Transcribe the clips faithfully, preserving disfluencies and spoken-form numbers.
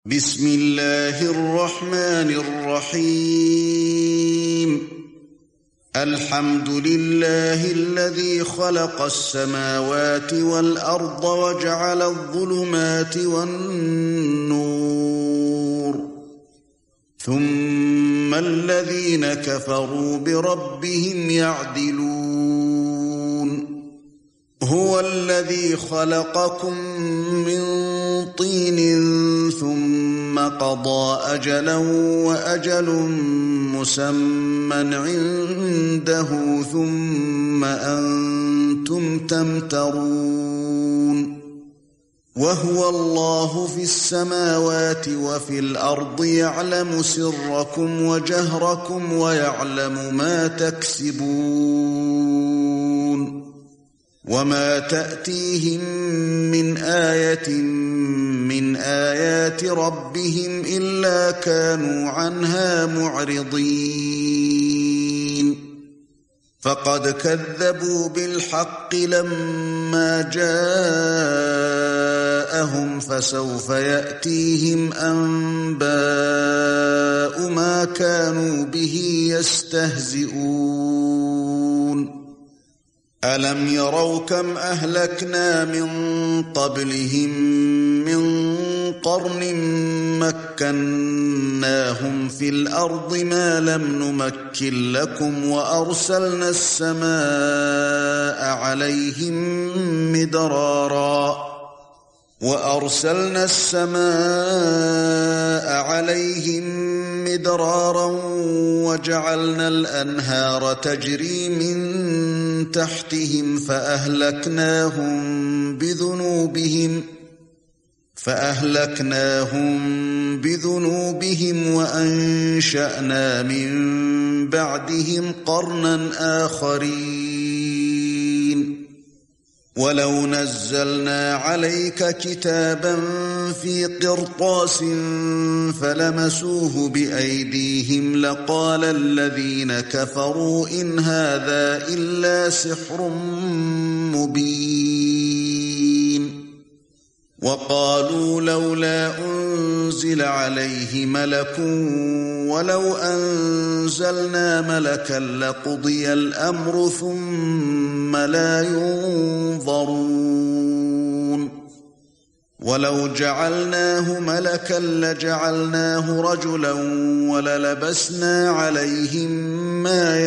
بسم الله الرحمن الرحيم الحمد لله الذي خلق السماوات والأرض وجعل الظلمات والنور ثم الذين كفروا بربهم يعدلون هو الذي خلقكم من طين ثم قضى أجلا وأجل مسمى عنده ثم أنتم تمترون وهو الله في السماوات وفي الأرض يعلم سركم وجهركم ويعلم ما تكسبون وما تأتيهم من آية من آيات ربهم إلا كانوا عنها معرضين فقد كذبوا بالحق لما جاءهم فسوف يأتيهم أنباء ما كانوا به يستهزئون ألم يروا كم أهلكنا من قبلهم من قرن مكناهم في الأرض ما لم نمكن لكم وأرسلنا السماء عليهم مدرارا وأرسلنا السماء عليهم مدرارا وجعلنا الأنهار تجري من تحتهم فأهلكناهم بذنوبهم فأهلكناهم بذنوبهم وأنشأنا من بعدهم قرنا آخرين ولو نزلنا عليك كتابا في قرطاس فلمسوه بأيديهم لقال الذين كفروا إن هذا إلا سحر مبين وقالوا لولا أنزل عليه ملك ولو أنزلنا ملكا لقضي الأمر ثم لا ينظرون ولو جعلناه ملكا لجعلناه رجلا وللبسنا عليهم ما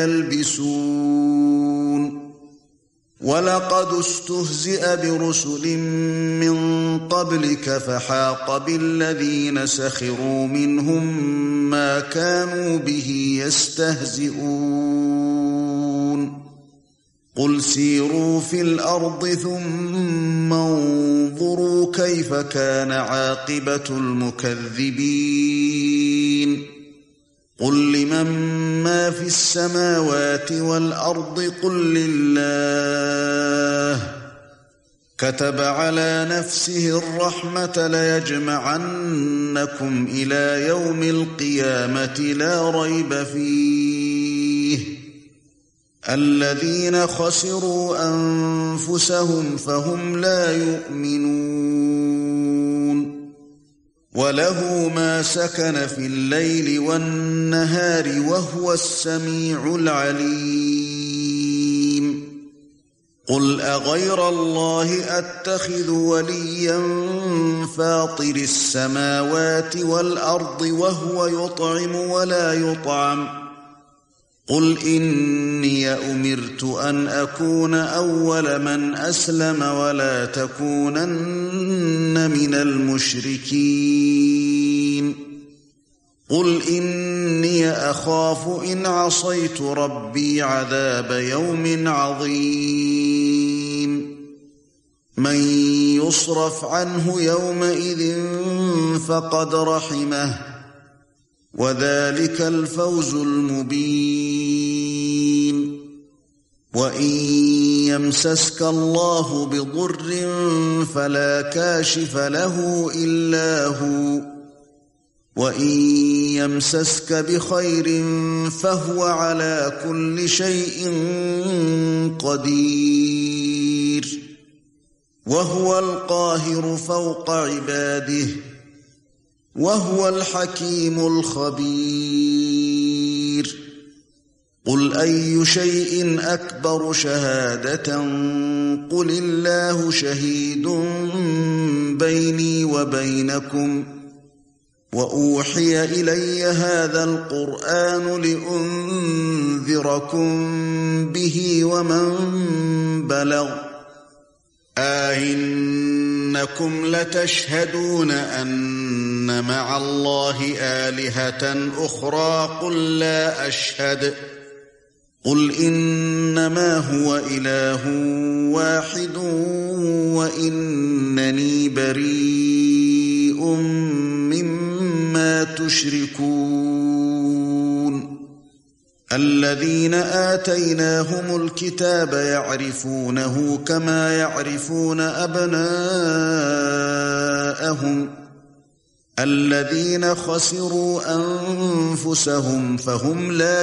يلبسون ولقد استهزئ برسل من قبلك فحاق بالذين سخروا منهم ما كانوا به يستهزئون قل سيروا في الأرض ثم انظروا كيف كان عاقبة المكذبين قل لمن ما في السماوات والأرض قل لله كتب على نفسه الرحمة ليجمعنكم إلى يوم القيامة لا ريب فيه الذين خسروا أنفسهم فهم لا يؤمنون وله ما سكن في الليل والنهار وهو السميع العليم قل أغير الله أتخذ وليا فاطر السماوات والأرض وهو يطعم ولا يطعم قل إني أمرت أن أكون أول من أسلم ولا تكونن من المشركين قل إني أخاف إن عصيت ربي عذاب يوم عظيم من يصرف عنه يومئذ فقد رحمه وذلك الفوز المبين وإن يمسسك الله بضر فلا كاشف له إلا هو وإن يمسسك بخير فهو على كل شيء قدير وهو القاهر فوق عباده وهو الحكيم الخبير قل أي شيء أكبر شهادة قل الله شهيد بيني وبينكم وأوحي إلي هذا القرآن لأنذركم به ومن بلغ أئنكم لتشهدون أن مع الله آلهة أخرى قل لا أشهد قل إنما هو إله واحد وإنني بريء مما تشركون الذين آتيناهم الكتاب يعرفونه كما يعرفون أبناءهم الذين خسروا أنفسهم فهم لا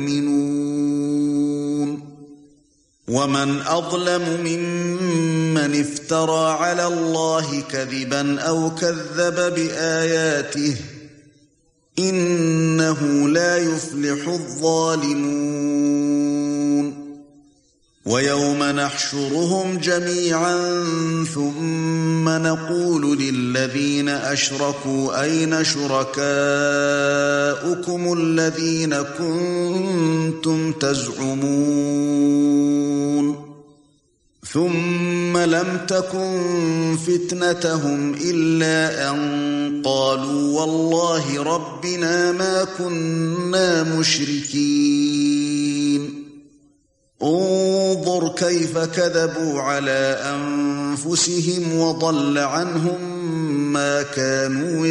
يؤمنون ومن أظلم ممن افترى على الله كذبا أو كذب بآياته إنه لا يفلح الظالمون ويوم نحشرهم جميعا ثم نقول للذين أشركوا أين شركاؤكم الذين كنتم تزعمون ثم لم تكن فتنتهم إلا أن قالوا والله ربنا ما كنا مشركين انظر كيف كذبوا على أنفسهم وضل عنهم ما كانوا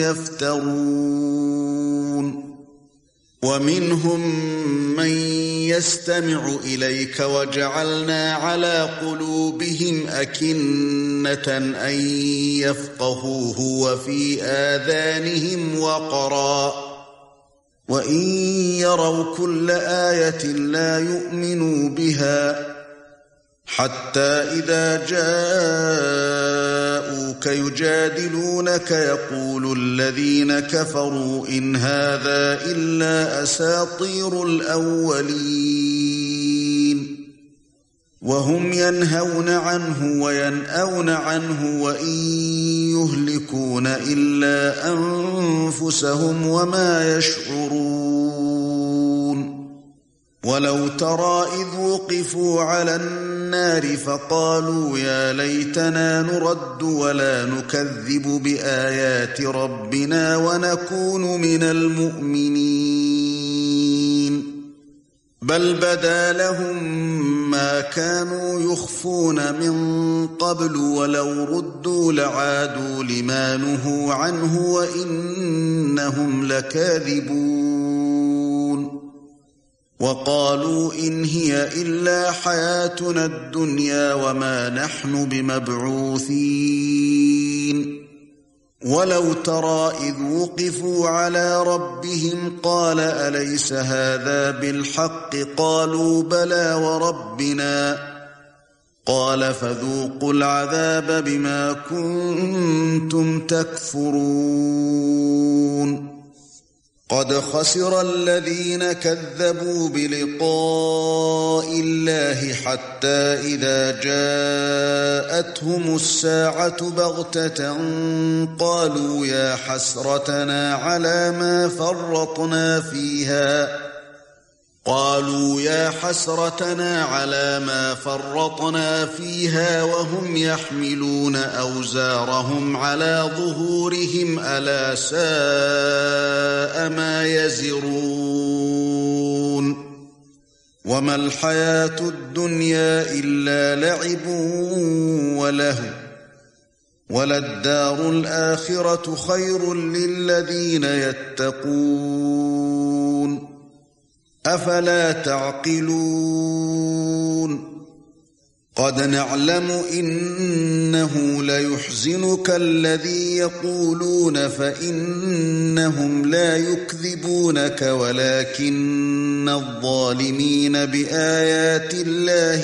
يفترون ومنهم من يستمع إليك وجعلنا على قلوبهم أكنة أن يفقهوه وفي آذانهم وقرا وإن يروا كل آية لا يؤمنوا بها حتى إذا جاءوك يجادلونك يقول الذين كفروا إن هذا إلا أساطير الأولين وهم ينهون عنه وينأون عنه وإن يهلكون إلا أنفسهم وما يشعرون ولو ترى إذ وقفوا على النار فقالوا يا ليتنا نرد ولا نكذب بآيات ربنا ونكون من المؤمنين بل بدا لهم ما كانوا يخفون من قبل ولو ردوا لعادوا لما نهوا عنه وإنهم لكاذبون وقالوا إن هي إلا حياتنا الدنيا وما نحن بمبعوثين ولو ترى إذ وقفوا على ربهم قال أليس هذا بالحق قالوا بلى وربنا قال فذوقوا العذاب بما كنتم تكفرون قد خسر الذين كذبوا بلقاء الله حتى إذا جاءتهم الساعة بغتة قالوا يا حسرتنا على ما فرطنا فيها قالوا يا حسرتنا على ما فرطنا فيها وهم يحملون أوزارهم على ظهورهم ألا ساء ما يزرون وما الحياة الدنيا إلا لعب وله وللدار الآخرة خير للذين يتقون أفلا تعقلون قد نعلم إنه ليحزنك الذي يقولون فإنهم لا يكذبونك ولكن الظالمين بآيات الله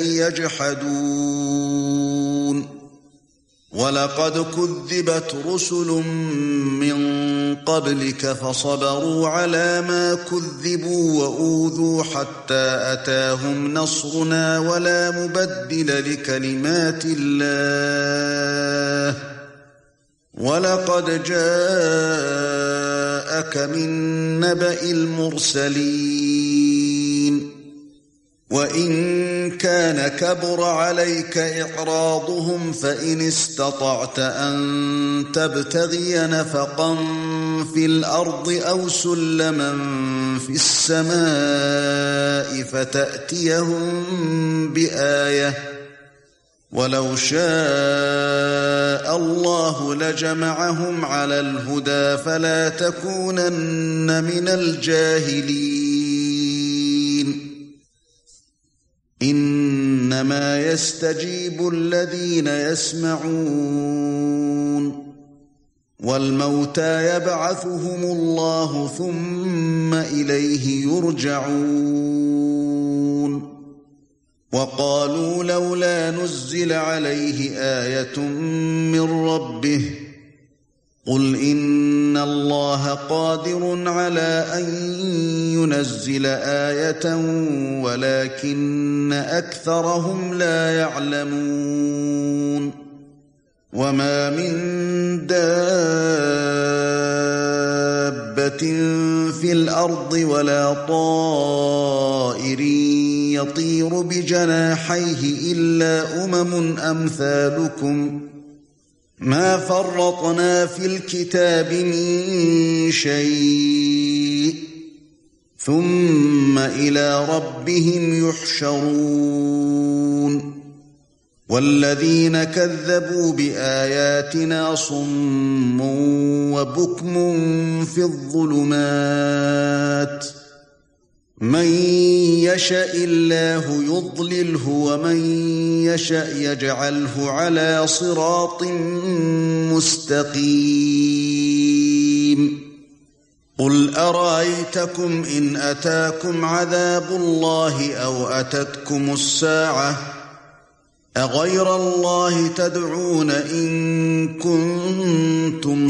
يجحدون ولقد كذبت رسل من قبلك فصبروا على ما كذبوا وأوذوا حتى أتاهم نصرنا ولا مبدل لكلمات الله ولقد جاءك من نبأ المرسلين وَإِن كَانَ كَبُرَ عَلَيْكَ إِعْرَاضُهُمْ فَإِنِ اسْتَطَعْتَ أَن تَبْتَغِيَ نَفَقًا فِي الْأَرْضِ أَوْ سُلَّمًا فِي السَّمَاءِ فَتَأْتِيَهُم بِآيَةٍ وَلَوْ شَاءَ اللَّهُ لَجَمَعَهُمْ عَلَى الْهُدَى فَلَا تَكُونَنَّ مِنَ الْجَاهِلِينَ إنما يستجيب الذين يسمعون والموتى يبعثهم الله ثم إليه يرجعون وقالوا لولا نزل عليه آية من ربه قل إن الله قادر على أن ينزل آية ولكن أكثرهم لا يعلمون وما من دابة في الأرض ولا طائر يطير بجناحيه إلا أمم أمثالكم ما فرطنا في الكتاب من شيء ثم إلى ربهم يحشرون والذين كذبوا بآياتنا صم وبكم في الظلمات من يشاء الله يضلله ومن يشاء يجعله على صراط مستقيم قل أرأيتكم إن أتاكم عذاب الله أو أتتكم الساعة أغير الله تدعون إن كنتم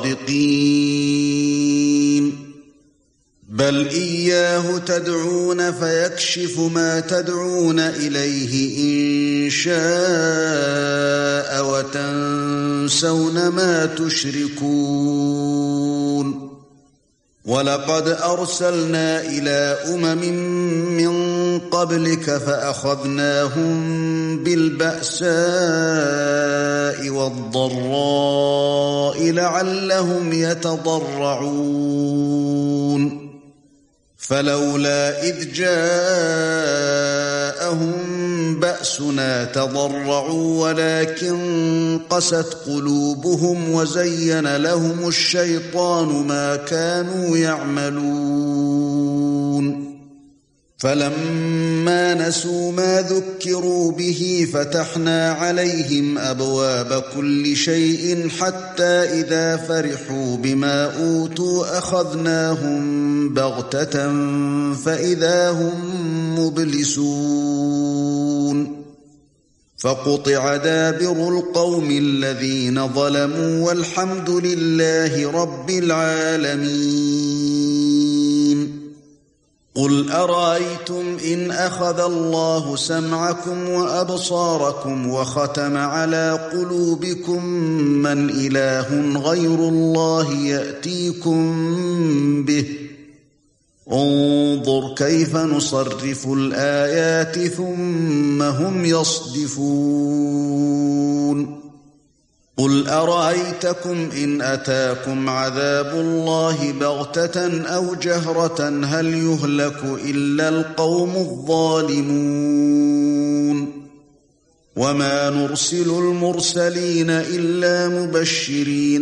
صادقين بل إياه تدعون فيكشف ما تدعون إليه إن شاء وتنسون ما تشركون ولقد أرسلنا إلى أمم من قبلك فأخذناهم بالبأساء والضراء لعلهم يتضرعون فلولا إذ جاءهم بأسنا تضرعوا ولكن قست قلوبهم وزين لهم الشيطان ما كانوا يعملون فلما نسوا ما ذكروا به فتحنا عليهم أبواب كل شيء حتى إذا فرحوا بما أوتوا أخذناهم بغتة فإذا هم مبلسون فقطع دابر القوم الذين ظلموا والحمد لله رب العالمين قل أرأيتم إن أخذ الله سمعكم وأبصاركم وختم على قلوبكم من إله غير الله يأتيكم به انظر كيف نصرف الآيات ثم هم يصدفون قل أرأيتكم إن أتاكم عذاب الله بغتة أو جهرة هل يهلك إلا القوم الظالمون وما نرسل المرسلين إلا مبشرين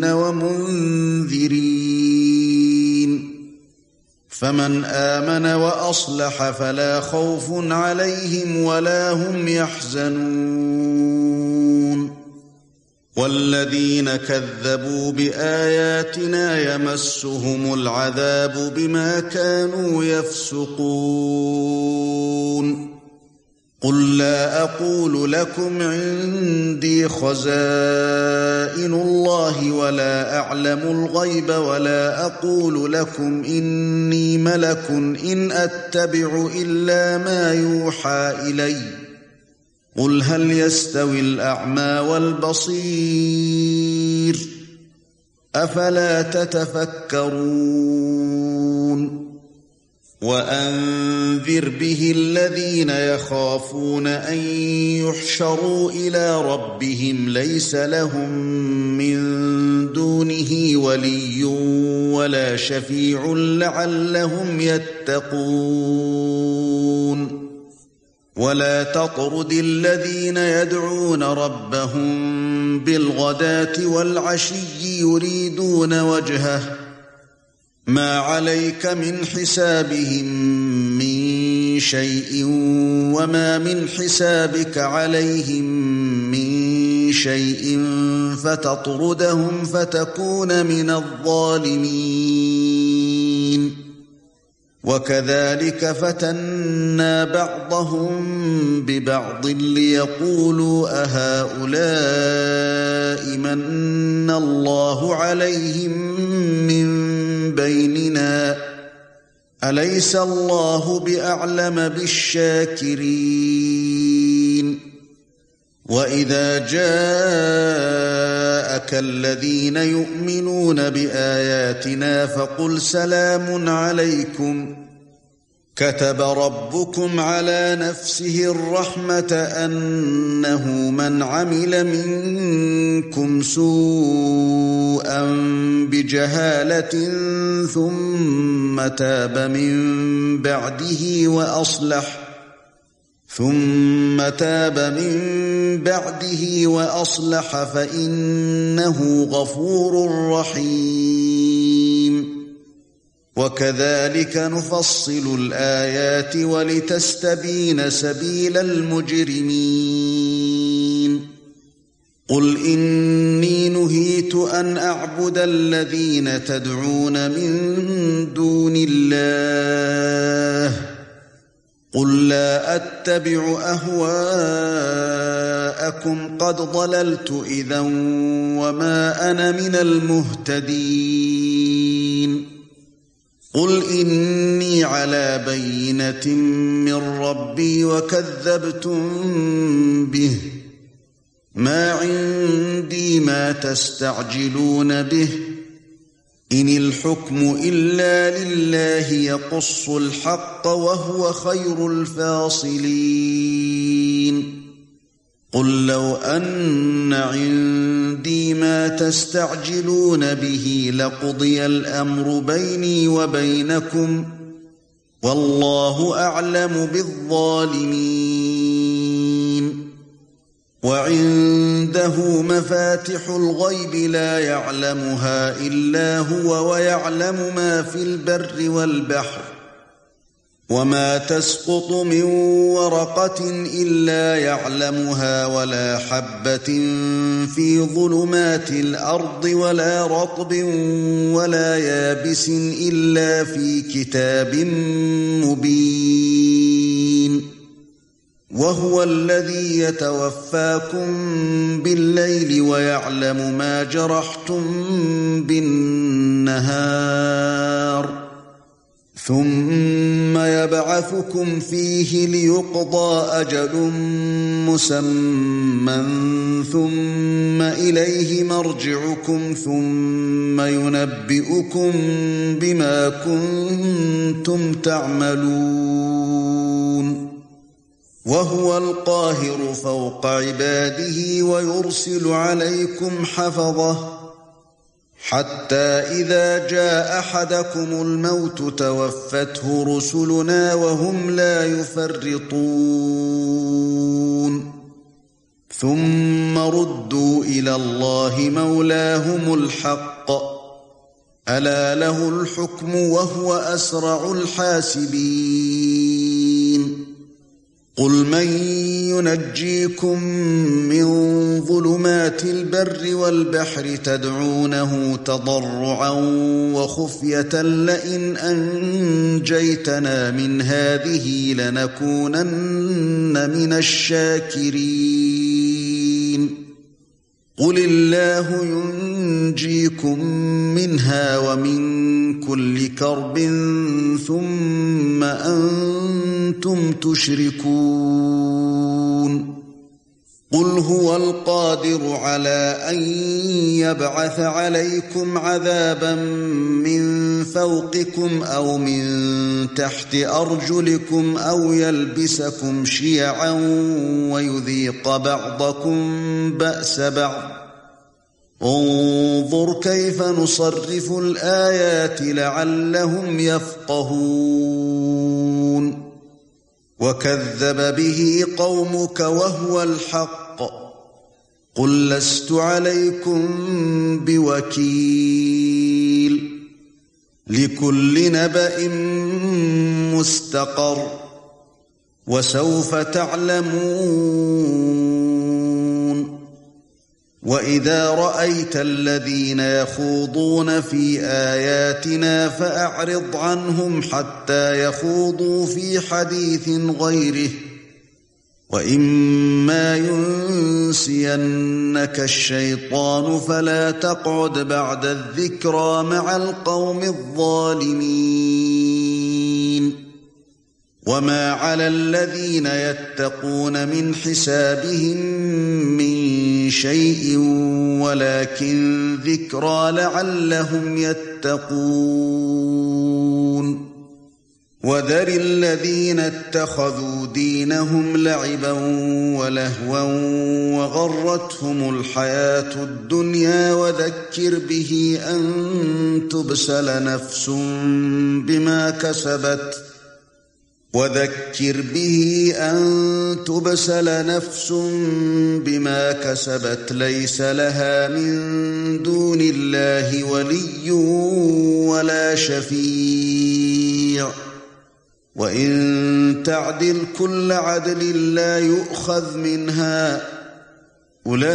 ومنذرين فمن آمن وأصلح فلا خوف عليهم ولا هم يحزنون والذين كذبوا بآياتنا يمسهم العذاب بما كانوا يفسقون قُل لَّا أَقُولُ لَكُمْ عِندِي خَزَائِنُ اللَّهِ وَلَا أَعْلَمُ الْغَيْبَ وَلَا أَقُولُ لَكُمْ إِنِّي مَلَكٌ إِنْ أَتَّبِعُ إِلَّا مَا يُوحَىٰ إِلَيَّ قُلْ هَلْ يَسْتَوِي الْأَعْمَى وَالْبَصِيرُ أَفَلَا تَتَفَكَّرُونَ وَأَنذِرْ بِهِ الَّذِينَ يَخَافُونَ أَن يُحْشَرُوا إِلَى رَبِّهِمْ لَيْسَ لَهُم مِّن دُونِهِ وَلِيٌّ وَلَا شَفِيعٌ لَّعَلَّهُمْ يَتَّقُونَ وَلَا تَطْرُدِ الَّذِينَ يَدْعُونَ رَبَّهُم بِالْغَدَاةِ وَالْعَشِيِّ يُرِيدُونَ وَجْهَهُ مَا عَلَيْكَ مِنْ حِسَابِهِم مِّن شَيْءٍ وَمَا مِنْ حِسَابِكَ عَلَيْهِم مِّن شَيْءٍ فَتَطْرُدَهُمْ فَتَكُونَ مِنَ الظَّالِمِينَ وَكَذَلِكَ فَتَنَّا بَعْضَهُم بِبَعْضٍ لِيَقُولُوا أَهَٰؤُلَاءِ مَنَّ اللَّهُ عَلَيْهِم مِّن بَيْنِنَا أَلَيْسَ اللَّهُ بِأَعْلَمَ بِالشَّاكِرِينَ وَإِذَا جَاءَكَ الَّذِينَ يُؤْمِنُونَ بِآيَاتِنَا فَقُلْ سَلَامٌ عَلَيْكُمْ كَتَبَ رَبُّكُمْ عَلَى نَفْسِهِ الرَّحْمَةَ أَنَّهُ مَنْ عَمِلَ مِنكُمْ سُوءًا بِجَهَالَةٍ ثُمَّ تَابَ مِن بَعْدِهِ وَأَصْلَحَ ثُمَّ تَابَ مِن بَعْدِهِ وَأَصْلَحَ فَإِنَّهُ غَفُورٌ رَّحِيمٌ وَكَذَلِكَ نُفَصِّلُ الْآيَاتِ وَلِتَسْتَبِينَ سَبِيلَ الْمُجْرِمِينَ قُلْ إِنِّي نُهِيتُ أَنْ أَعْبُدَ الَّذِينَ تَدْعُونَ مِن دُونِ اللَّهِ قُل لَّا أَتَّبِعُ أَهْوَاءَكُمْ قَدْ ضَلَلْتُ إِذًا وَمَا أَنَا مِنَ الْمُهْتَدِينَ قُلْ إِنِّي عَلَى بَيِّنَةٍ مِّن رَّبِّي وَكَذَّبْتُم بِهِ مَا عِندِي مَا تَسْتَعْجِلُونَ بِهِ إِنِ الْحُكْمُ إِلَّا لِلَّهِ يَقُصُّ الْحَقَّ وَهُوَ خَيْرُ الْفَاصِلِينَ قُل لَّوْ أَنَّ عِندِي مَا تَسْتَعْجِلُونَ بِهِ لَقُضِيَ الْأَمْرُ بَيْنِي وَبَيْنَكُمْ وَاللَّهُ أَعْلَمُ بِالظَّالِمِينَ وَعِندَهُ مَفَاتِحُ الْغَيْبِ لَا يَعْلَمُهَا إِلَّا هُوَ وَيَعْلَمُ مَا فِي الْبَرِّ وَالْبَحْرِ وَمَا تَسْقُطُ مِن وَرَقَةٍ إِلَّا يَعْلَمُهَا وَلَا حَبَّةٍ فِي ظُلُمَاتِ الْأَرْضِ وَلَا رَطْبٍ وَلَا يَابِسٍ إِلَّا فِي كِتَابٍ مُبِينٍ وَهُوَ الَّذِي يَتَوَفَّاكُم بِاللَّيْلِ وَيَعْلَمُ مَا جَرَحْتُم بِالنَّهَارِ ثُمَّ يَبْعَثُكُمْ فِيهِ لِيُقْضَىٰ أَجَلٌ مُّسَمًّى ثُمَّ إِلَيْهِ مَرْجِعُكُمْ ثُمَّ يُنَبِّئُكُم بِمَا كُنتُمْ تَعْمَلُونَ وَهُوَ الْقَاهِرُ فَوْقَ عِبَادِهِ وَيُرْسِلُ عَلَيْكُمْ حَفَظَةً حَتَّى إِذَا جَاءَ أَحَدَكُمُ الْمَوْتُ تَوَفَّتْهُ رُسُلُنَا وَهُمْ لَا يُفَرِّطُونَ ثُمَّ رُدُّوا إِلَى اللَّهِ مَوْلَاهُمُ الْحَقِّ أَلَا لَهُ الْحُكْمُ وَهُوَ أَسْرَعُ الْحَاسِبِينَ قُلْ مَن يُنَجِّيكُم مِّن ظُلُمَاتِ الْبَرِّ وَالْبَحْرِ تَدْعُونَهُ تَضَرُّعًا وَخُفْيَةً لَّئِنْ أَنجَيْتَنَا مِنْ هَٰذِهِ لَنَكُونَنَّ مِنَ الشَّاكِرِينَ قُلِ اللَّهُ يُنْجِيكُم مِّنْهَا وَمِن كُلِّ كَرْبٍ ثُمَّ أَنتُمْ تُشْرِكُونَ قُلْ هُوَ الْقَادِرُ عَلَىٰ أَن يَبْعَثَ عَلَيْكُمْ عَذَابًا مِّن فَوْقِكُمْ أَوْ مِن تَحْتِ أَرْجُلِكُمْ أَوْ يَلْبِسَكُمْ شِيَعًا وَيُذِيقَ بَعْضَكُم بَأْسَ بَعْضٍ انظُرْ كَيْفَ نُصَرِّفُ الْآيَاتِ لَعَلَّهُمْ يَفْقَهُونَ وَكَذَّبَ بِهِ قَوْمُكَ وَهُوَ الْحَقُّ قُل لَّسْتُ عَلَيْكُمْ بِوَكِيلٍ لِكُلِّ نَبَإٍ مُّسْتَقَرٌّ وَسَوْفَ تَعْلَمُونَ وَإِذَا رَأَيْتَ الَّذِينَ يَخُوضُونَ فِي آيَاتِنَا فَأَعْرِضْ عَنْهُمْ حَتَّى يَخُوضُوا فِي حَدِيثٍ غَيْرِهِ وَإِمَّا يُنسِيَنَّكَ الشَّيْطَانُ فَلَا تَقْعُدْ بَعْدَ الذِّكْرَىٰ مَعَ الْقَوْمِ الظَّالِمِينَ وَمَا عَلَى الَّذِينَ يَتَّقُونَ مِنْ حِسَابِهِم مِّن شَيْءٍ وَلَكِن ذِكْرَىٰ لَعَلَّهُمْ يَتَّقُونَ وَذَرِ الَّذِينَ اتَّخَذُوا دِينَهُمْ لَعِبًا وَلَهْوًا وَغَرَّتْهُمُ الْحَيَاةُ الدُّنْيَا وَذَكِّرْ بِهِ أَن تُبْسَلَ نَفْسٌ بِمَا كَسَبَتْ وَذَكِّرْ بِهِ أَن تُبْسَلَ نَفْسٌ بِمَا كَسَبَتْ لَيْسَ لَهَا مِن دُونِ اللَّهِ وَلِيٌّ وَلَا شَفِيعٌ وَإِن تَعْدِلْ كُلَّ عَدْلٍ لَّا يُؤْخَذْ مِنْهَا أُولَئِكَ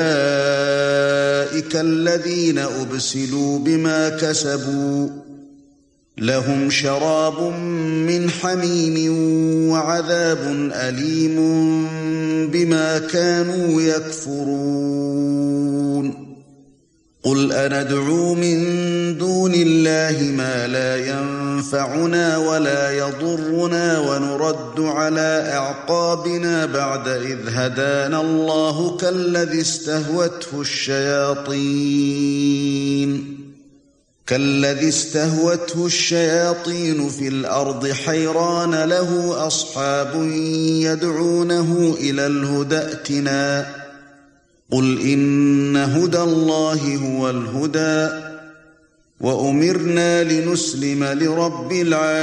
الَّذِينَ أُبْسِلُوا بِمَا كَسَبُوا لَهُمْ شَرَابٌ مِّنْ حَمِيمٍ وَعَذَابٌ أَلِيمٌ بِمَا كَانُوا يَكْفُرُونَ قُلْ أَنَدْعُو مِن دُونِ اللَّهِ مَا لَا يَنفَعُنَا وَلَا يَضُرُّنَا وَنُرَدُّ عَلَىٰ أَعْقَابِنَا بَعْدَ إِذْ هَدَانَا اللَّهُ كَالَّذِي اسْتَهْوَتْهُ الشَّيَاطِينُ كالذي استهوته الشياطين في الأرض حيران له أصحاب يدعونه إلى الهدى ائتنا قل إن هدى الله هو الهدى وأمرنا لنسلم لرب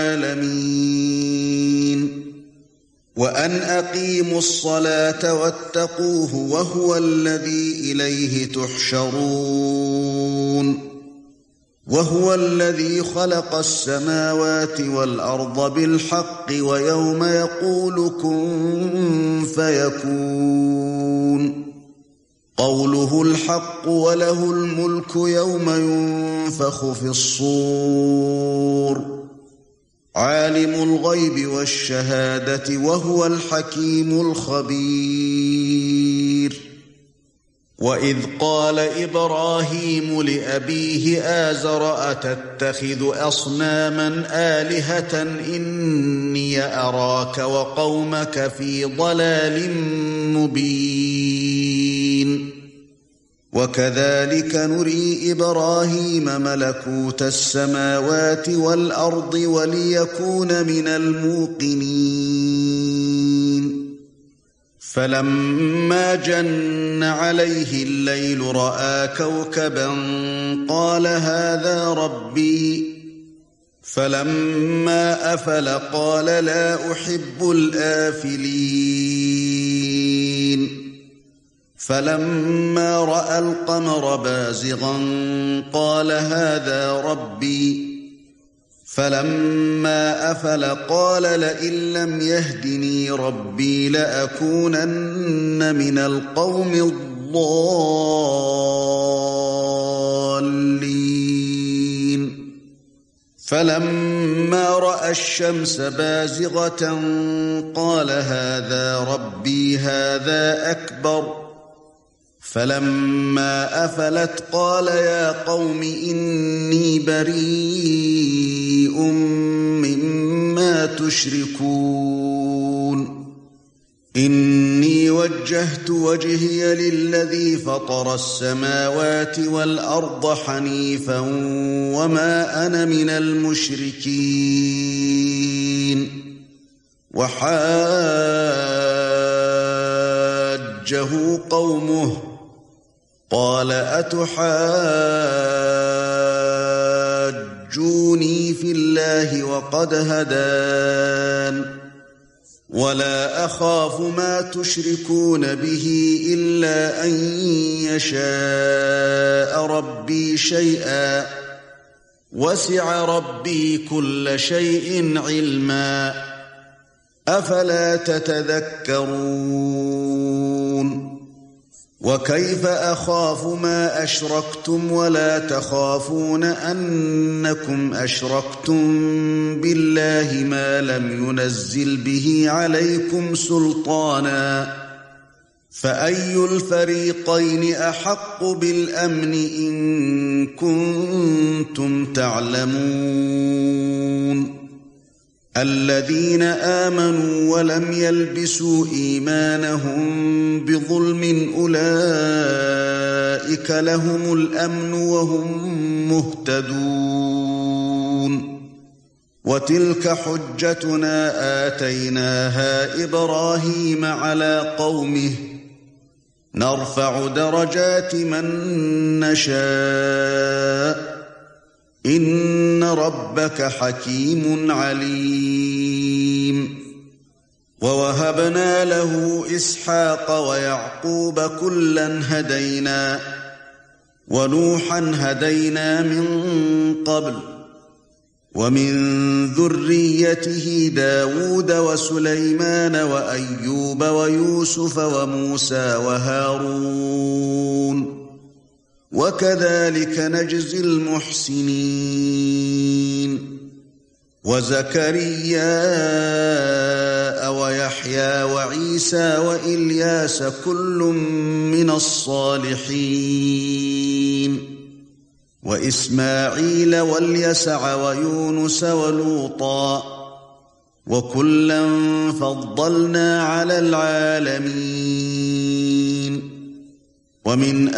العالمين وأن أقيموا الصلاة واتقوه وهو الذي إليه تحشرون وهو الذي خلق السماوات والأرض بالحق ويوم يقول كن فيكون قوله الحق وله الملك يوم ينفخ في الصور عالم الغيب والشهادة وهو الحكيم الخبير وَإِذْ قَالَ إِبْرَاهِيمُ لِأَبِيهِ آزَرَ أَتَتَّخِذُ أَصْنَامًا آلِهَةً إِنِّي أَرَاكَ وَقَوْمَكَ فِي ضَلَالٍ مُبِينٍ وَكَذَلِكَ نُرِي إِبْرَاهِيمَ مَلَكُوتَ السَّمَاوَاتِ وَالْأَرْضِ وَلِيَكُونَ مِنَ الْمُوقِنِينَ فَلَمَّا جَنَّ عَلَيْهِ اللَّيْلُ رَأَىٰ كَوْكَبًا قَالَ هَٰذَا رَبِّي فَلَمَّا أَفَلَ قَالَ لَا أُحِبُّ الْآفِلِينَ فَلَمَّا رَأَى الْقَمَرَ بَازِغًا قَالَ هَٰذَا رَبِّي فلما أفل قال لئن لم يهدني ربي لأكونن من القوم الضالين فلما رأى الشمس بازغة قال هذا ربي هذا أكبر فلما أفلت قال يا قوم إني بريء مما تشركون إني وجهت وجهي للذي فطر السماوات والأرض حنيفا وما أنا من المشركين وحاجه قومه قال أتحاجوني في الله وقد هدان ولا أخاف ما تشركون به إلا أن يشاء ربي شيئا وسع ربي كل شيء علما أفلا تتذكرون وكيف أخاف ما أشركتم ولا تخافون أنكم أشركتم بالله ما لم ينزل به عليكم سلطانا فأي الفريقين أحق بالأمن إن كنتم تعلمون الذين آمنوا ولم يلبسوا إيمانهم بظلم أولئك لهم الأمن وهم مهتدون وتلك حجتنا آتيناها إبراهيم على قومه نرفع درجات من نشاء إن ربك حكيم عليم ووهبنا له إسحاق ويعقوب كلا هدينا ونوحا هدينا من قبل ومن ذريته داود وسليمان وأيوب ويوسف وموسى وهارون وكذلك نجزي المحسنين وزكريا ويحيى وعيسى وإلياس كل من الصالحين وإسماعيل واليسع ويونس ولوطا وكلا فضلنا على العالمين ومن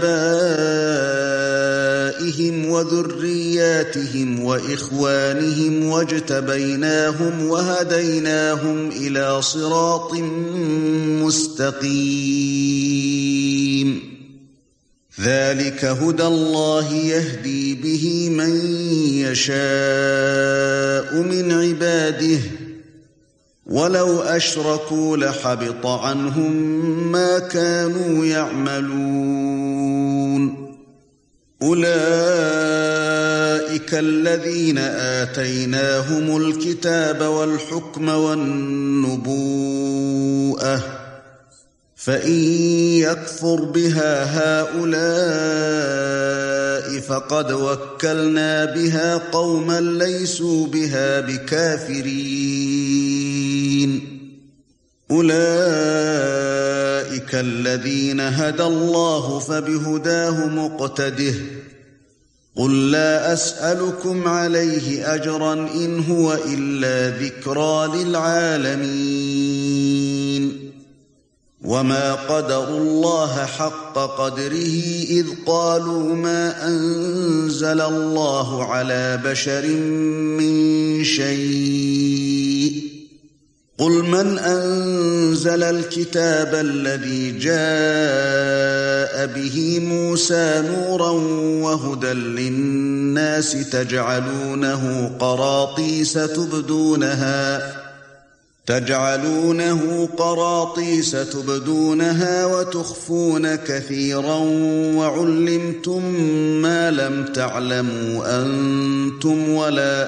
آبائهم وذرياتهم وإخوانهم واجتبيناهم وهديناهم إلى صراط مستقيم ذلك هدى الله يهدي به من يشاء من عباده ولو أشركوا لحبط عنهم ما كانوا يعملون أولئك الذين آتيناهم الكتاب والحكم والنبوءة فإن يكفر بها هؤلاء فقد وكلنا بها قوما ليسوا بها بكافرين أولئك الذين هدى الله فبهداه مقتده قل لا أسألكم عليه أجرا إن هو إلا ذكرى للعالمين وما قدروا الله حق قدره إذ قالوا ما أنزل الله على بشر من شيء قل من أنزل الكتاب الذي جاء به موسى نورا وهدى للناس تجعلونه قراطيس تبدونها تجعلونه قراطيس تبدونها وتخفون كثيرا وعلمتم ما لم تعلموا أنتم ولا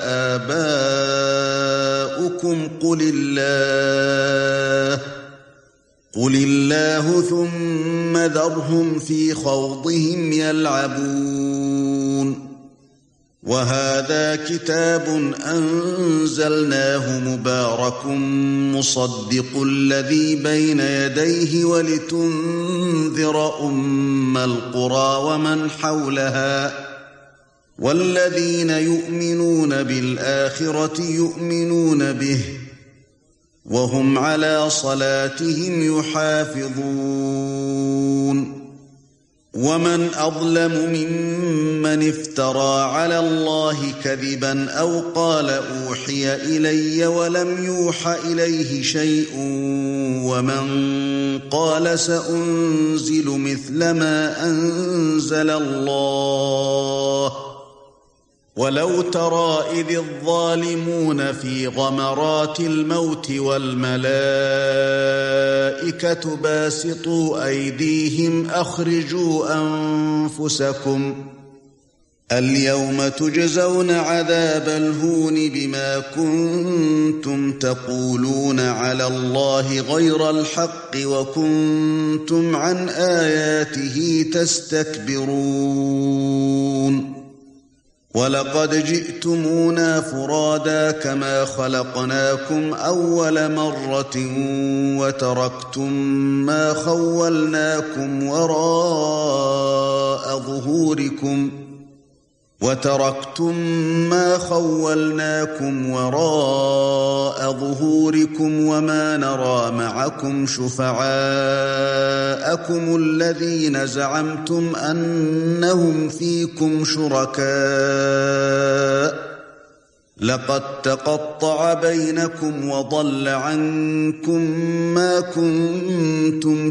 آباؤكم قل الله قل الله ثم ذرهم في خوضهم يلعبون وهذا كتاب أنزلناه مبارك مصدق الذي بين يديه ولتنذر أم القرى ومن حولها والذين يؤمنون بالآخرة يؤمنون به وهم على صلاتهم يحافظون ومن أظلم ممن افترى على الله كذبا أو قال أوحي إلي ولم يوح إليه شيء ومن قال سأنزل مثل ما أنزل الله ولو ترى إذ الظالمون في غمرات الموت والملائكة باسطوا أيديهم أخرجوا أنفسكم اليوم تجزون عذاب الهون بما كنتم تقولون على الله غير الحق وكنتم عن آياته تستكبرون وَلَقَدْ جِئْتُمُونَا فُرَادَى كَمَا خَلَقْنَاكُمْ أَوَّلَ مَرَّةٍ وَتَرَكْتُم مَّا خَوَّلْنَاكُمْ وَرَاءَ ظُهُورِكُمْ وَتَرَكْتُم مَّا خَوَّلْنَاكُمْ وَرَاءَ ظُهُورِكُمْ وَمَا نَرَىٰ مَعَكُمْ شُفَعَاءَكُمُ الَّذِينَ زَعَمْتُمْ أَنَّهُمْ فِيكُمْ شُرَكَاءُ لَقَد تَّقَطَّعَ بَيْنَكُمْ وَضَلَّ عَنكُم مَّا كُنتُمْ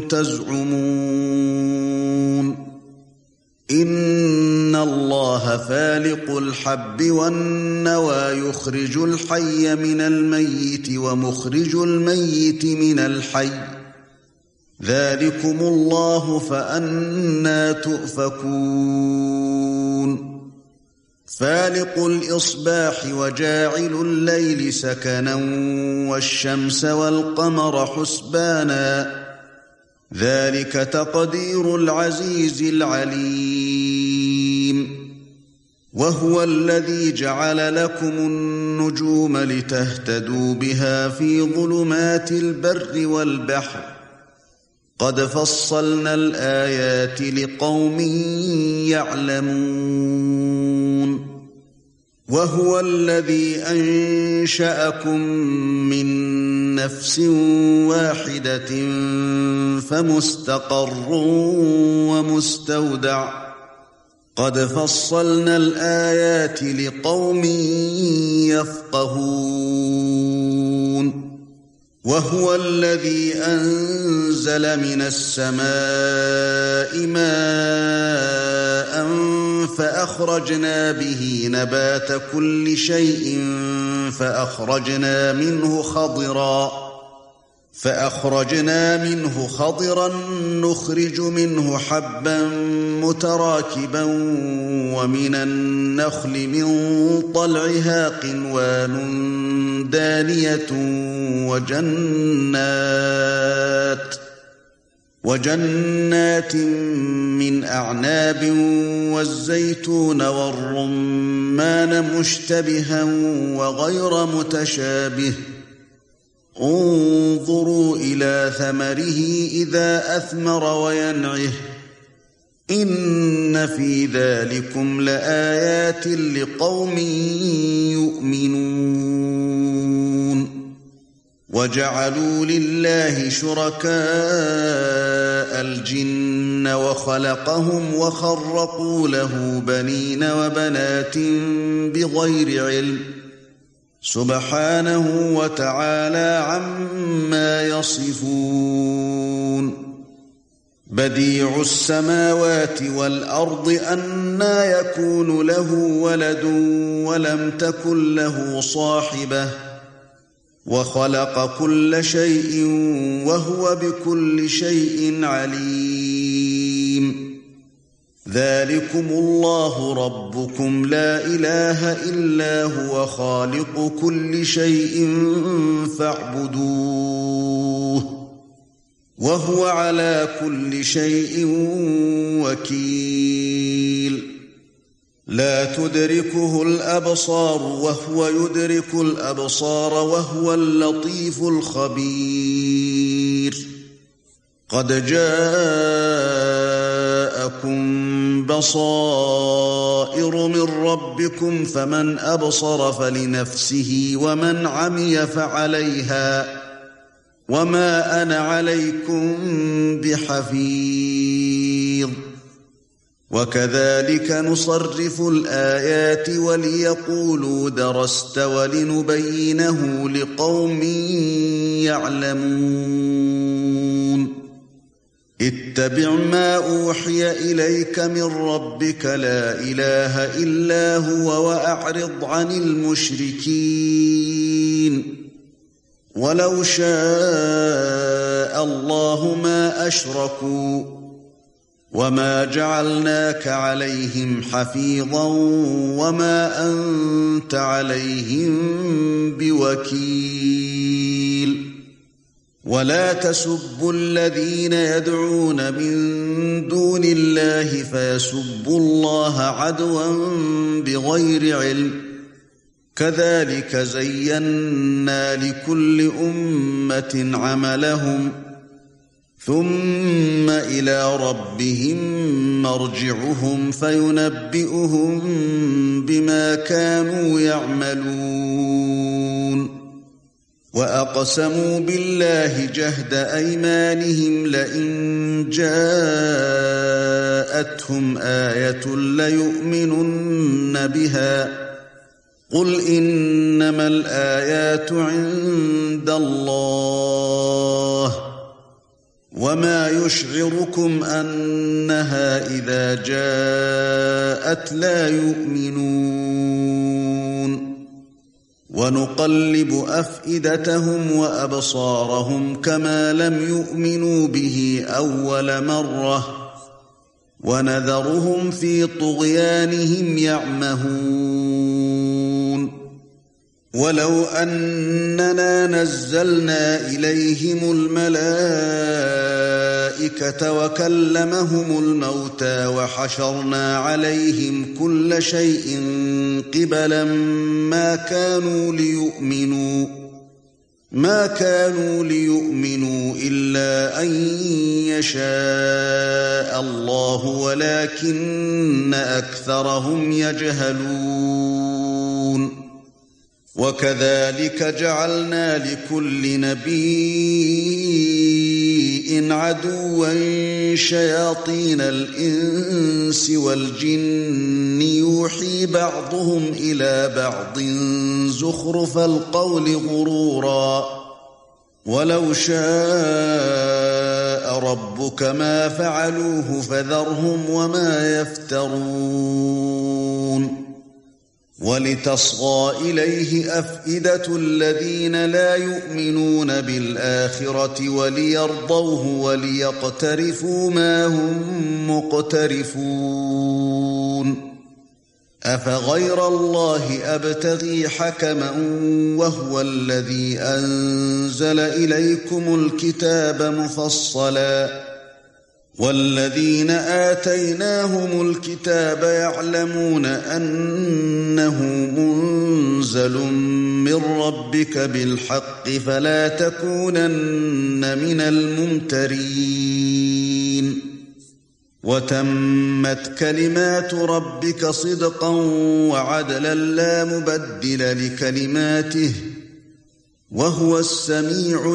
تَزْعُمُونَ إِنَّ اللَّهَ فَالِقُ الْحَبِّ وَالنَّوَى يُخْرِجُ الْحَيَّ مِنَ الْمَيِّتِ وَمُخْرِجُ الْمَيِّتِ مِنَ الْحَيِّ ذَلِكُمُ اللَّهُ فَأَنَّىٰ تُؤْفَكُونَ فَالِقُ الْإِصْبَاحِ وَجَاعِلُ اللَّيْلِ سَكَنًا وَالشَّمْسَ وَالْقَمَرَ حُسْبَانًا ذَلِكَ تَقْدِيرُ الْعَزِيزِ الْعَلِيمِ وَهُوَ الَّذِي جَعَلَ لَكُمُ النُّجُومَ لِتَهْتَدُوا بِهَا فِي ظُلُمَاتِ الْبَرِّ وَالْبَحْرِ قَدْ فَصَّلْنَا الْآيَاتِ لِقَوْمٍ يَعْلَمُونَ وَهُوَ الَّذِي أَنشَأَكُم مِّن نَّفْسٍ وَاحِدَةٍ فَمُسْتَقَرٌّ وَمُسْتَوْدَعٌ قَدْ فَصَّلْنَا الْآيَاتِ لِقَوْمٍ يَفْقَهُونَ وَهُوَ الَّذِي أَنزَلَ مِنَ السَّمَاءِ مَاءً فَأَخْرَجْنَا بِهِ نَبَاتَ كُلِّ شَيْءٍ فَأَخْرَجْنَا مِنْهُ خَضِرًا فَأَخْرَجْنَا مِنْهُ خَضِرًا نُخْرِجُ مِنْهُ حَبًّا مُتَرَاكِبًا وَمِنَ النَّخْلِ مِنْ طَلْعِهَا قِنْوَانٌ دَانِيَةٌ وَجَنَّاتٍ وَجَنَّاتٍ مِّنْ أَعْنَابٍ وَالزَّيْتُونَ وَالرُّمَّانَ مُشْتَبِهًا وَغَيْرَ مُتَشَابِهٍ انظُرُوا إِلَى ثَمَرِهِ إِذَا أَثْمَرَ وَيَنْعِهِ إِنَّ فِي ذَلِكُمْ لَآيَاتٍ لِقَوْمٍ يُؤْمِنُونَ وَجَعَلُوا لِلَّهِ شُرَكَاءَ الْجِنَّ وَخَلَقَهُمْ وَخَرَّقُوا لَهُ بَنِينَ وَبَنَاتٍ بِغَيْرِ عِلْمٍ سُبْحَانَهُ وَتَعَالَى عَمَّا يَصِفُونَ بَدِيعُ السَّمَاوَاتِ وَالْأَرْضِ أَنَّىٰ يَكُونُ لَهُ وَلَدٌ وَلَمْ تَكُن لَّهُ صَاحِبَةٌ وخلق كل شيء وهو بكل شيء عليم ذلكم الله ربكم لا إله إلا هو خالق كل شيء فاعبدوه وهو على كل شيء وكيل لا تدركه الأبصار وهو يدرك الأبصار وهو اللطيف الخبير قد جاءكم بصائر من ربكم فمن أبصر فلنفسه ومن عمي فعليها وما أنا عليكم بحفيظ وكذلك نصرف الآيات وليقولوا درست ولنبينه لقوم يعلمون اتبع ما أوحي إليك من ربك لا إله إلا هو وأعرض عن المشركين ولو شاء الله ما أشركوا وما جعلناك عليهم حفيظا وما أنت عليهم بوكيل ولا تسبوا الذين يدعون من دون الله فيسبوا الله عدوا بغير علم كذلك زينا لكل أمة عملهم ثم إلى ربهم مرجعهم فينبئهم بما كانوا يعملون وأقسموا بالله جهد أيمانهم لئن جاءتهم آية ليؤمنن بها قل إنما الآيات عند الله وما يشعركم أنها إذا جاءت لا يؤمنون ونقلب أفئدتهم وأبصارهم كما لم يؤمنوا به أول مرة ونذرهم في طغيانهم يعمهون ولو أننا نزلنا إليهم الملائكة وكلمهم الموتى وحشرنا عليهم كل شيء قبلا ما كانوا ليؤمنوا ما كانوا ليؤمنوا إلا أن يشاء الله ولكن أكثرهم يجهلون وكذلك جعلنا لكل نبي عدوا شياطين الإنس والجن يوحي بعضهم إلى بعض زخرف القول غرورا ولو شاء ربك ما فعلوه فذرهم وما يفترون ولتصغى إليه أفئدة الذين لا يؤمنون بالآخرة وليرضوه وليقترفوا ما هم مقترفون أفغير الله أبتغي حكما وهو الذي أنزل إليكم الكتاب مفصلا والذين آتيناهم الكتاب يعلمون أنه منزل من ربك بالحق فلا تكونن من الممترين وتمت كلمات ربك صدقا وعدلا لا مبدل لكلماته وهو السميع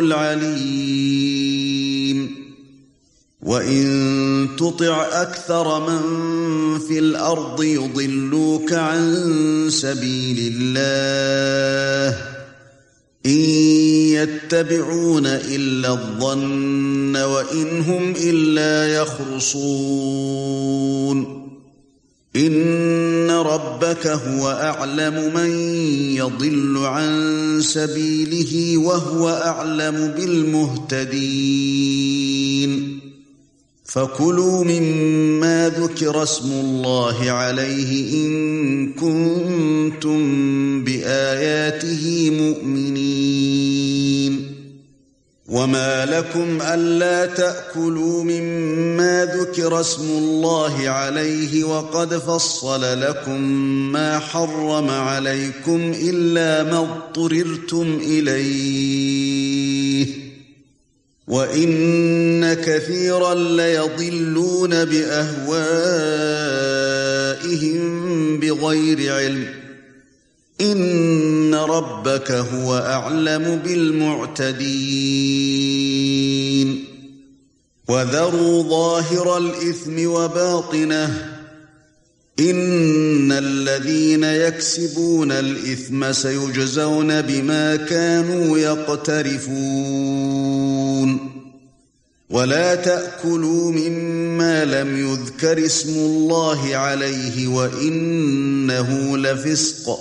العليم وَإِن تُطِعْ أَكْثَرَ مَن فِي الْأَرْضِ يُضِلُّوكَ عَن سَبِيلِ اللَّهِ إِن يَتَّبِعُونَ إِلَّا الظَّنَّ وَإِنْ هُمْ إِلَّا يَخْرُصُونَ إن ربك هو أعلم من يضل عن سبيله وهو أعلم بالمهتدين فكلوا مما ذكر اسم الله عليه إن كنتم بآياته مؤمنين وما لكم ألا تأكلوا مما ذكر اسم الله عليه وقد فصل لكم ما حرم عليكم إلا ما اضطررتم إليه وإن كثيرا ليضلون بأهوائهم بغير علم إن ربك هو أعلم بالمعتدين وذروا ظاهر الإثم وباطنه إن الذين يكسبون الإثم سيجزون بما كانوا يقترفون ولا تأكلوا مما لم يذكر اسم الله عليه وإنه لفسق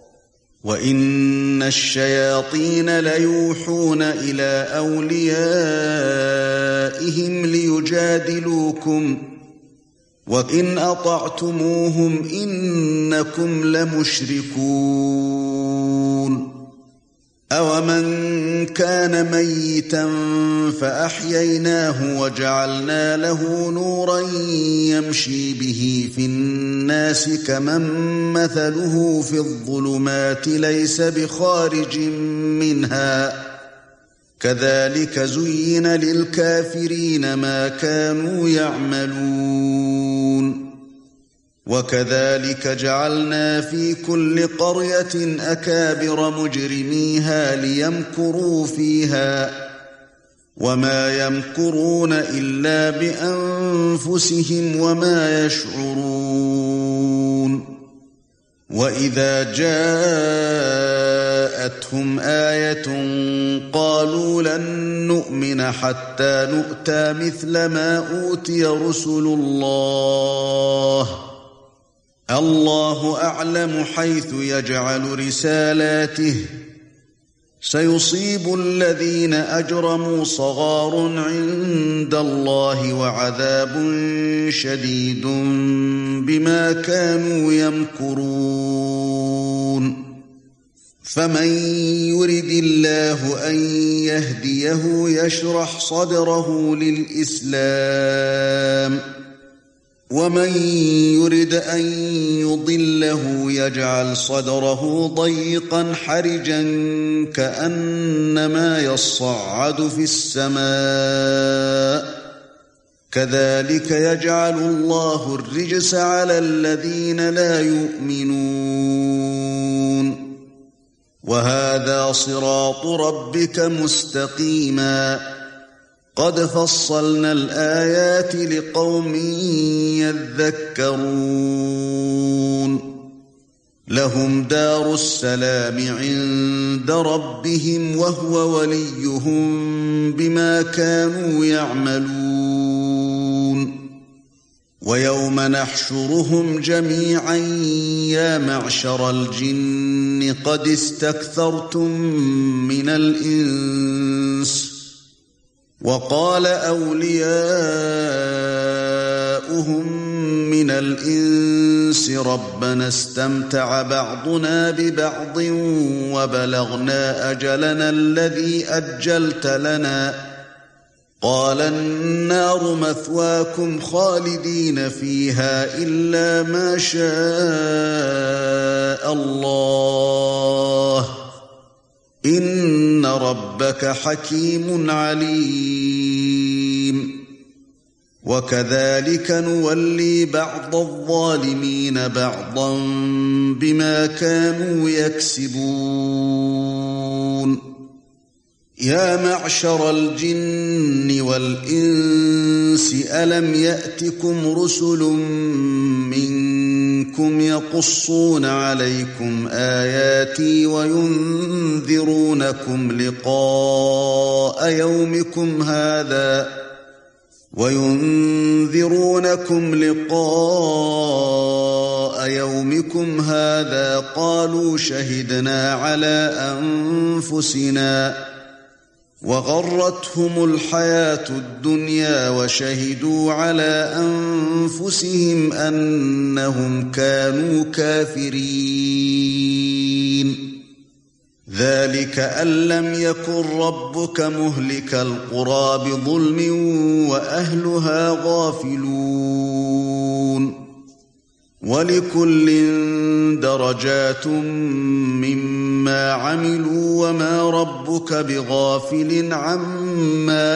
وإن الشياطين ليوحون إلى أوليائهم ليجادلوكم وإن أطعتموهم إنكم لمشركون أومن كان ميتا فأحييناه وجعلنا له نورا يمشي به في الناس كمن مثله في الظلمات ليس بخارج منها كذلك زين للكافرين ما كانوا يعملون وكذلك جعلنا في كل قرية أكابر مجرميها ليمكروا فيها وما يمكرون إلا بأنفسهم وما يشعرون وإذا جاءتهم آية قالوا لن نؤمن حتى نؤتى مثل ما أوتي رسل الله الله أعلم حيث يجعل رسالاته سيصيب الذين أجرموا صغار عند الله وعذاب شديد بما كانوا يمكرون فمن يرد الله أن يهديه يشرح صدره للإسلام ومن يرد أن يضله يجعل صدره ضيقا حرجا كأنما يصعد في السماء كذلك يجعل الله الرجس على الذين لا يؤمنون وهذا صراط ربك مستقيما قد فصلنا الآيات لقوم يذكرون لهم دار السلام عند ربهم وهو وليهم بما كانوا يعملون ويوم نحشرهم جميعا يا معشر الجن قد استكثرتم من الإنس وقال أولياؤهم من الإنس ربنا استمتع بعضنا ببعض وبلغنا أجلنا الذي أجلت لنا قال النار مثواكم خالدين فيها إلا ما شاء الله إن ربك حكيم عليم وكذلك نولي بعض الظالمين بعضا بما كانوا يكسبون يا معشر الجن والإنس ألم يأتكم رسل منكم يقصون عليكم آياتي وينذرونكم لقاء يومكم هذا وينذرونكم لقاء يومكم هذا قالوا شهدنا على أنفسنا وغرتهم الحياة الدنيا وشهدوا على أنفسهم أنهم كانوا كافرين ذلك أن لم يكن ربك مهلك القرى بظلم وأهلها غافلون ولكل درجات مما عملوا وما ربك بغافل عما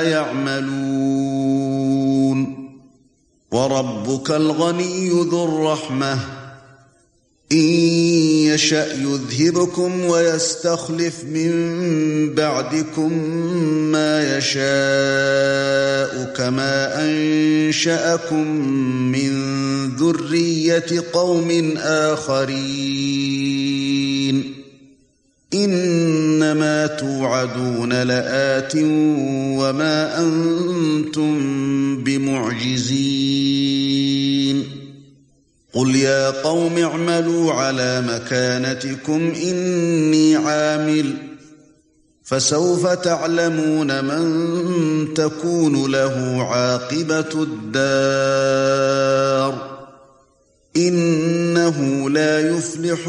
يعملون وربك الغني ذو الرحمة إن يشأ يذهبكم ويستخلف من بعدكم ما يشاء كما أنشأكم من ذرية قوم آخرين إنما توعدون لآت وما أنتم بمعجزين قل يا قوم اعملوا على مكانتكم إني عامل فسوف تعلمون من تكون له عاقبة الدار إنه لا يفلح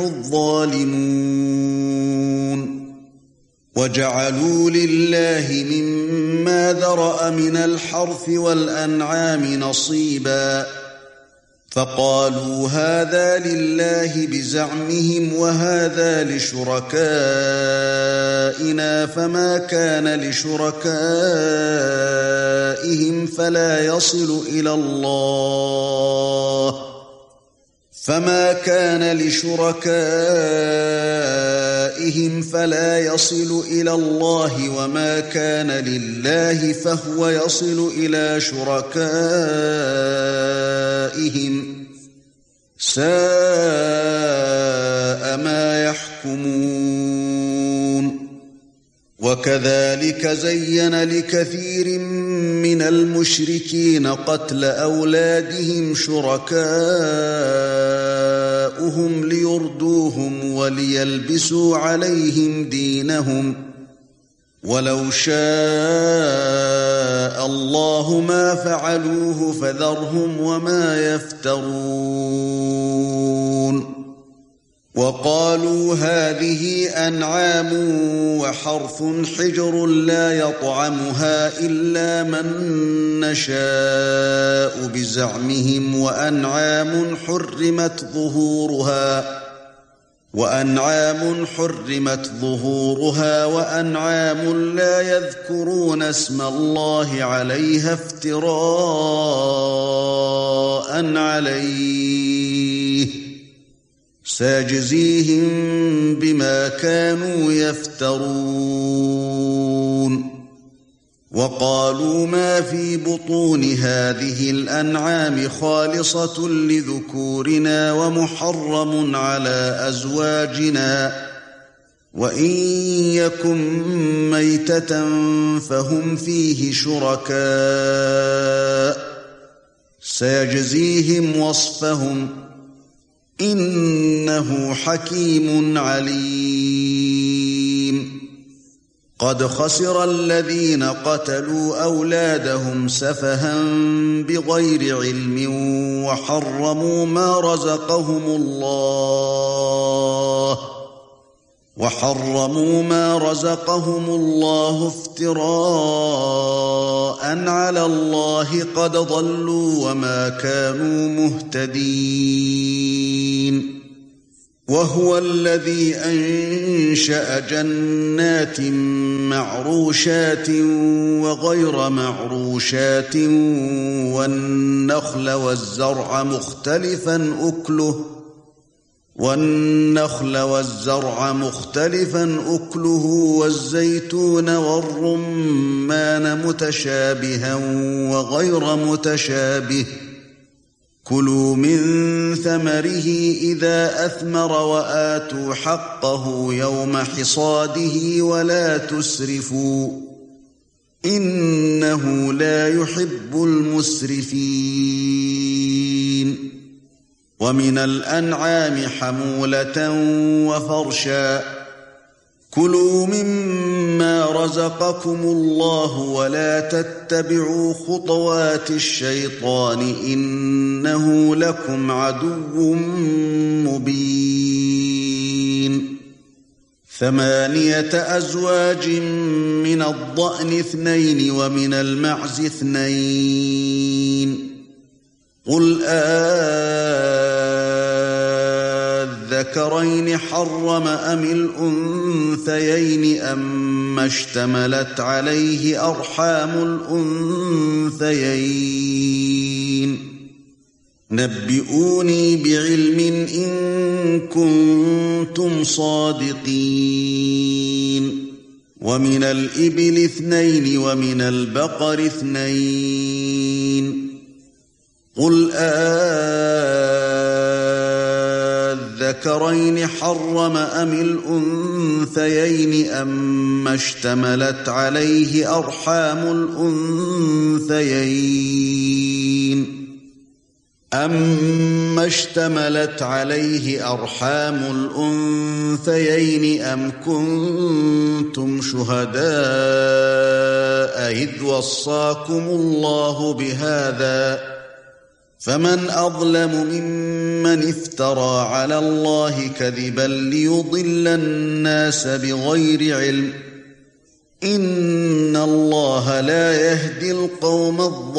الظالمون وجعلوا لله مما ذرأ من الحرث والأنعام نصيبا فقالوا هذا لله بزعمهم وهذا لشركائنا فما كان لشركائهم فلا يصل إلى الله فما كان لشركائهم فلا يصل إلى الله وما كان لله فهو يصل إلى شركائهم ساء ما يحكمون وكذلك زين لكثير من المشركين قتل أولادهم شركاؤهم ليردوهم وليلبسوا عليهم دينهم ولو شاء الله ما فعلوه فذرهم وما يفترون وقالوا هذه أنعام وحرث حجر لا يطعمها إلا من نشاء بزعمهم وأنعام حرمت ظهورها وأنعام حرمت ظهورها وأنعام لا يذكرون اسم الله عليها افتراء عليه سيجزيهم بما كانوا يفترون وقالوا ما في بطون هذه الأنعام خالصة لذكورنا ومحرم على أزواجنا وإن يكن ميتة فهم فيه شركاء سيجزيهم وصفهم إنه حكيم عليم قد خسر الذين قتلوا أولادهم سفها بغير علم وحرموا ما رزقهم الله وحرموا ما رزقهم الله افتراء على الله قد ضلوا وما كانوا مهتدين وهو الذي أنشأ جنات معروشات وغير معروشات والنخل والزرع مختلفا أكله والنخل والزرع مختلفا أكله والزيتون والرمان متشابها وغير متشابه كلوا من ثمره إذا أثمر وآتوا حقه يوم حصاده ولا تسرفوا إنه لا يحب المسرفين ومن الأنعام حمولة وفرشا كلوا مما رزقكم الله ولا تتبعوا خطوات الشيطان إنه لكم عدو مبين ثمانية أزواج من الضأن اثنين ومن المعز اثنين قل أذكرين حرم أم الأنثيين أما اشتملت عليه أرحام الأنثيين نبئوني بعلم إن كنتم صادقين ومن الإبل اثنين ومن البقر اثنين قل أذكرين حرم أم الأنثيين أما اشتملت عليه أرحام الأنثيين أما اشتملت عليه أرحام الأنثيين أم كنتم شهداء إذ وصاكم الله بهذا فمن أظلم ممن افترى على الله كذبا ليضل الناس بغير علم إن الله لا يهدي القوم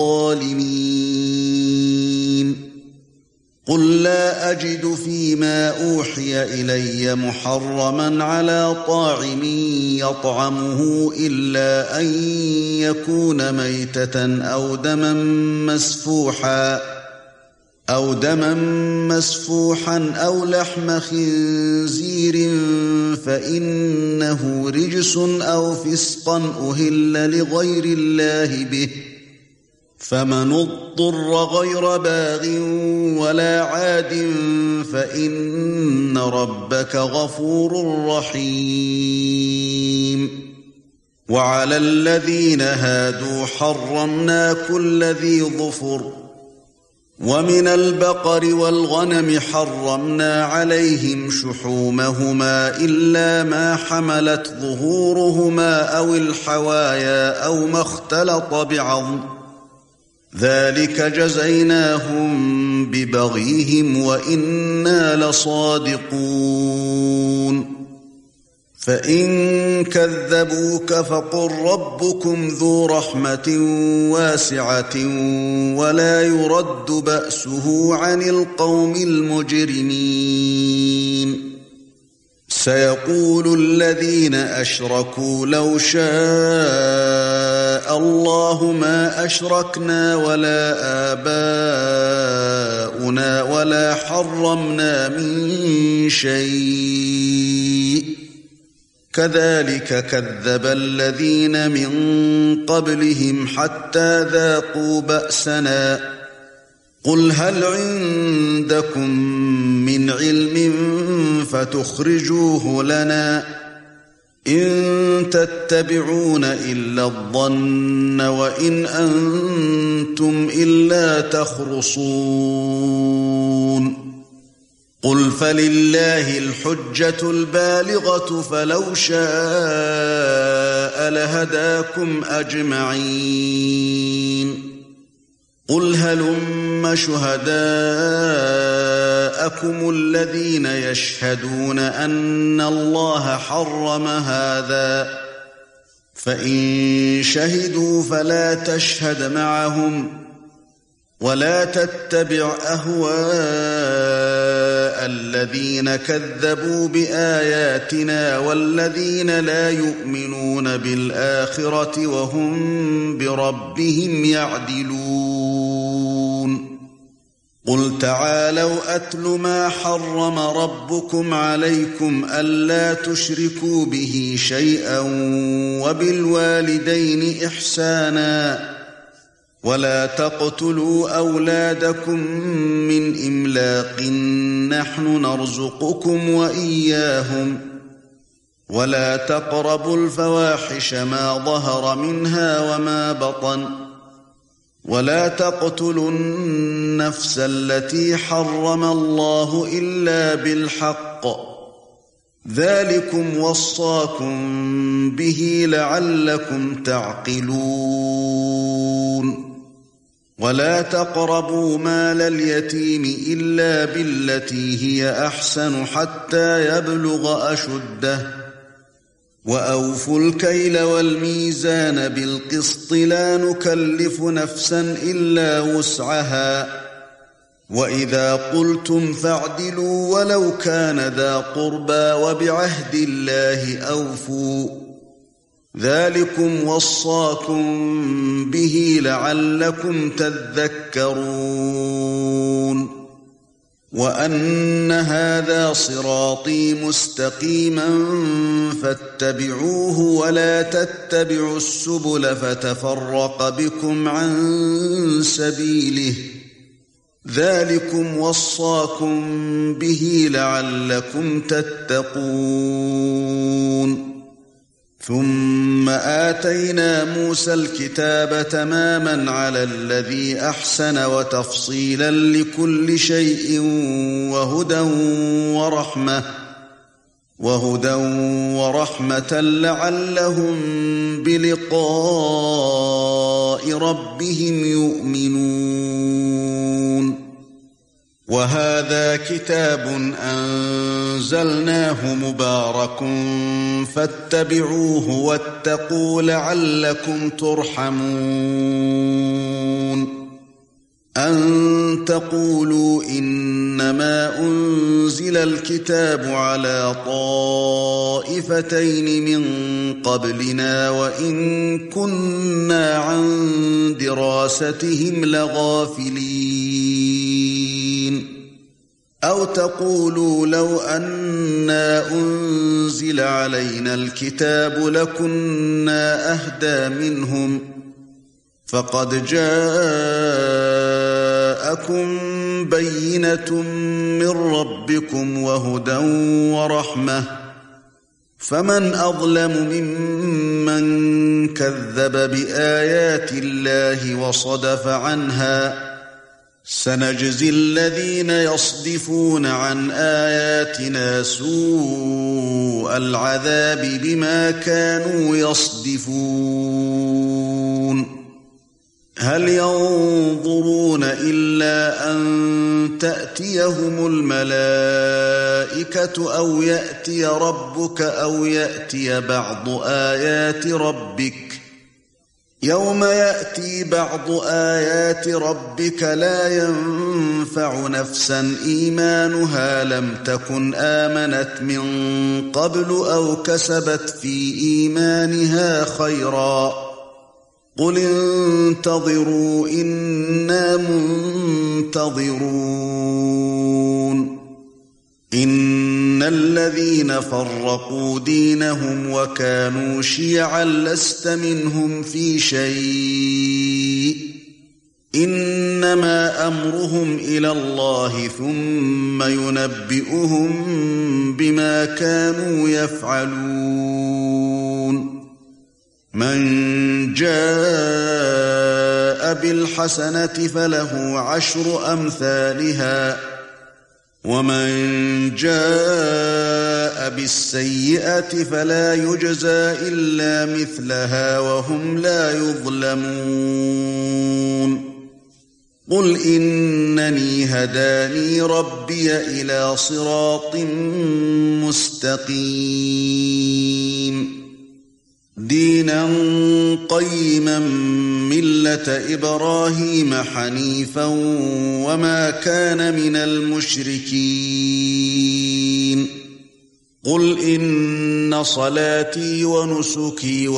الظالمين قل لا أجد فيما أوحي إلي محرما على طاعم يطعمه إلا أن يكون ميتة أو دما مسفوحا أو دما مسفوحا أو لحم خنزير فإنه رجس أو فسقا أهل لغير الله به فمن اضطر غير باغ ولا عاد فإن ربك غفور رحيم وعلى الذين هادوا حرمنا كل ذي ظفر ومن البقر والغنم حرمنا عليهم شحومهما إلا ما حملت ظهورهما أو الحوايا أو ما اختلط بعظم ذلك جزيناهم ببغيهم وإنا لصادقون فإن كذبوك فقل ربكم ذو رحمة واسعة ولا يرد بأسه عن القوم المجرمين سيقول الذين أشركوا لو شاء الله ما أشركنا ولا آباؤنا ولا حرمنا من شيء كذلك كذب الذين من قبلهم حتى ذاقوا بأسنا قل هل عندكم من علم فتخرجوه لنا إن تتبعون إلا الظن وإن أنتم إلا تخرصون قل فلله الحجة البالغة فلو شاء لهداكم أجمعين قل هلم شهداءكم الذين يشهدون أن الله حرم هذا فإن شهدوا فلا تشهد معهم ولا تتبع أهواء الذين كذبوا بآياتنا والذين لا يؤمنون بالآخرة وهم بربهم يعدلون قل تعالوا أتل ما حرم ربكم عليكم ألا تشركوا به شيئا وبالوالدين إحسانا ولا تقتلوا أولادكم من إملاق نحن نرزقكم وإياهم ولا تقربوا الفواحش ما ظهر منها وما بطن ولا تقتلوا النفس التي حرم الله إلا بالحق ذلكم وصاكم به لعلكم تعقلون ولا تقربوا مال اليتيم إلا بالتي هي أحسن حتى يبلغ أشده وأوفوا الكيل والميزان بالقسط لا نكلف نفسا إلا وسعها وإذا قلتم فاعدلوا ولو كان ذا قربى وبعهد الله أوفوا ذلكم وصاكم به لعلكم تذكرون وأن هذا صراطي مستقيما فاتبعوه ولا تتبعوا السبل فتفرق بكم عن سبيله ذلكم وصاكم به لعلكم تتقون ثم آتينا موسى الكتاب تماما على الذي أحسن وتفصيلا لكل شيء وهدى ورحمة وهدى ورحمة لعلهم بلقاء ربهم يؤمنون وهذا كتاب أنزلناه مبارك فاتبعوه واتقوا لعلكم ترحمون أن تقولوا إنما أنزل الكتاب على طائفتين من قبلنا وإن كنا عن دراستهم لغافلين أو تقولوا لو أنا أنزل علينا الكتاب لكنا أهدى منهم فقد جاءكم بينة من ربكم وهدى ورحمة فمن أظلم ممن كذب بآيات الله وصدف عنها سنجزي الذين يصدفون عن آياتنا سوء العذاب بما كانوا يصدفون هل ينظرون إلا أن تأتيهم الملائكة أو يأتي ربك أو يأتي بعض آيات ربك يوم يأتي بعض آيات ربك لا ينفع نفسا إيمانها لم تكن آمنت من قبل أو كسبت في إيمانها خيرا قل انتظروا إنا منتظرون إن الذين فرقوا دينهم وكانوا شيعا لست منهم في شيء إنما أمرهم إلى الله ثم ينبئهم بما كانوا يفعلون من جاء بالحسنة فله عشر أمثالها ومن جاء بالسيئة فلا يجزى إلا مثلها وهم لا يظلمون قل إنني هداني ربي إلى صراط مستقيم دينا قيما ملة إبراهيم حنيفا وما كان من المشركين قل إن صلاتي ونسكي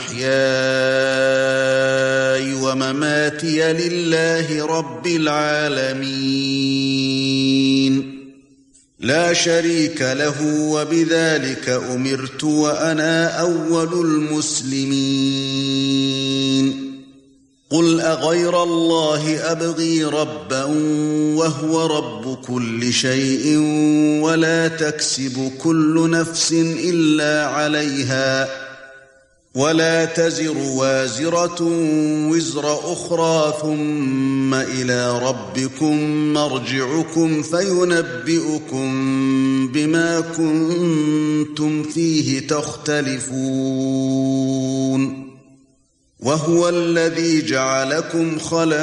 ومحياي ومماتي لله رب العالمين لا شريك له وبذلك أمرت وأنا أول المسلمين قُلْ أَغَيْرَ اللَّهِ أَبْغِي رَبًّا وَهُوَ رَبُّ كُلِّ شَيْءٍ وَلَا تَكْسِبُ كُلُّ نَفْسٍ إِلَّا عَلَيْهَا وَلَا تَزِرُ وَازِرَةٌ وِزْرَ أُخْرَى ثُمَّ إِلَى رَبِّكُمْ مَرْجِعُكُمْ فَيُنَبِّئُكُم بِمَا كُنتُمْ فِيهِ تَخْتَلِفُونَ وَهُوَ الَّذِي جَعَلَكُمْ خَلَائِفَ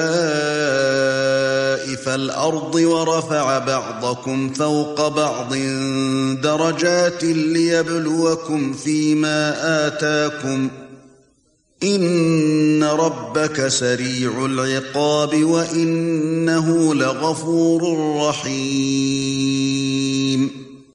الْأَرْضِ وَرَفَعَ بَعْضَكُمْ فَوْقَ بَعْضٍ دَرَجَاتٍ لِيَبْلُوَكُمْ فِيمَا آتَاكُمْ ۗ إِنَّ رَبَّكَ سَرِيعُ الْعِقَابِ وَإِنَّهُ لَغَفُورٌ رَّحِيمٌ